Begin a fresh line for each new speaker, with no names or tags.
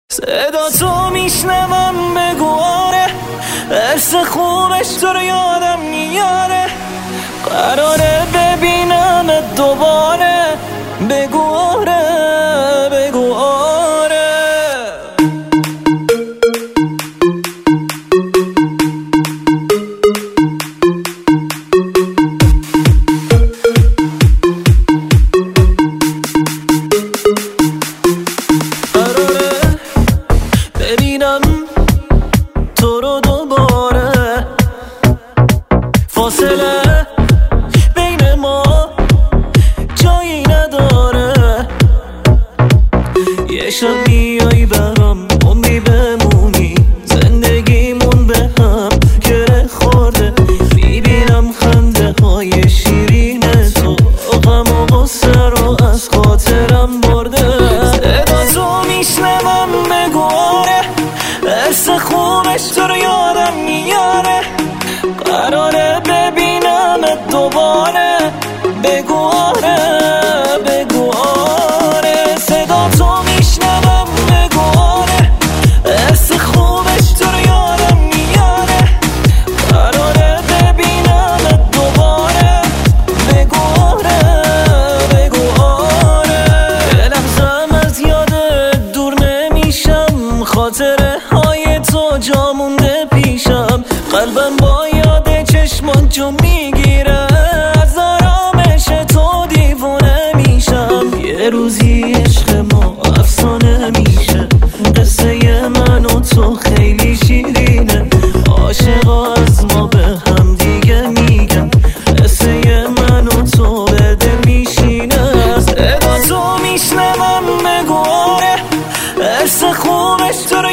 صدا تو میشنوم بگو آره، حس خوبش تو رو یادم میاره، قراره ببینم دوباره، بگو آره بگو آره. ببینم تو رو دوباره، فاصله بین ما جایی نداره، یه شب میای برام عمری بمونی، زندگیمون به هم گره خورده، میبینم خنده های شیرین تو، غم و غصه رو از خاطرم برده. صدا تو میشنوم بگو آره، حس خوبش تو رو یادم میاره، قراره ببینم دوباره، بگو آره بگو آره. صدا تو میشنوم بگو آره، حس خوبش تو رو یادم میاره، قراره ببینم دوباره، بگو آره بگو آره. یه لحظم از یادت دور نمیشم، خاطره های تو جا مونده پیشم، قلبم با یاد چشمات جو میگیره، از آرامش تو دیوونه میشم، یه روزی عشق ما افسانه میشه، قصه من و تو خیلی شیرینه، عاشقا از ما به هم دیگه میگن، قصه من و تو به دل میشینه. صدا تو میشنوم بگو آره، حس خوبش تو رو